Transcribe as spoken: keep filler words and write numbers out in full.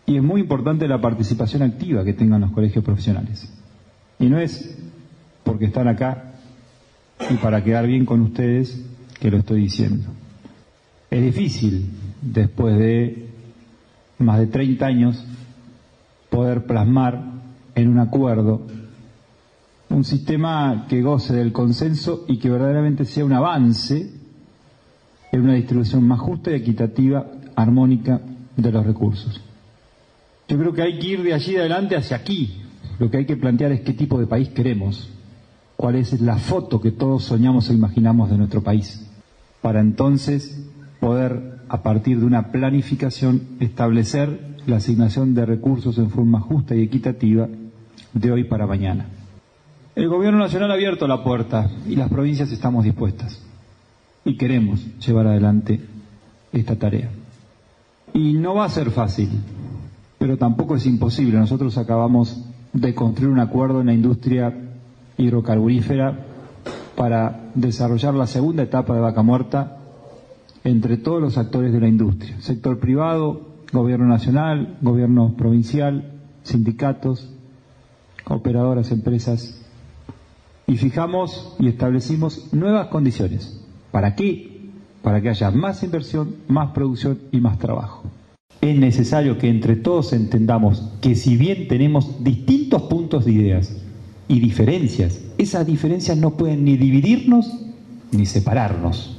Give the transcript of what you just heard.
Y es muy importante la participación activa que tengan los colegios profesionales. Y no es porque están acá y para quedar bien con ustedes que lo estoy diciendo. Es difícil, después de más de treinta años, poder plasmar en un acuerdo un sistema que goce del consenso y que verdaderamente sea un avance en una distribución más justa y equitativa, armónica de los recursos. Yo creo que hay que ir de allí adelante hacia aquí. Lo que hay que plantear es qué tipo de país queremos, cuál es la foto que todos soñamos o imaginamos de nuestro país, para entonces poder, a partir de una planificación, establecer la asignación de recursos en forma justa y equitativa de hoy para mañana. El Gobierno Nacional ha abierto la puerta y las provincias estamos dispuestas y queremos llevar adelante esta tarea. Y no va a ser fácil, pero tampoco es imposible. Nosotros acabamos de construir un acuerdo en la industria hidrocarburífera para desarrollar la segunda etapa de Vaca Muerta entre todos los actores de la industria, sector privado, Gobierno Nacional, Gobierno Provincial, sindicatos, operadoras, empresas, y fijamos y establecimos nuevas condiciones. ¿Para qué? Para que haya más inversión, más producción y más trabajo. Es necesario que entre todos entendamos que si bien tenemos distintos puntos de ideas y diferencias, esas diferencias no pueden ni dividirnos ni separarnos.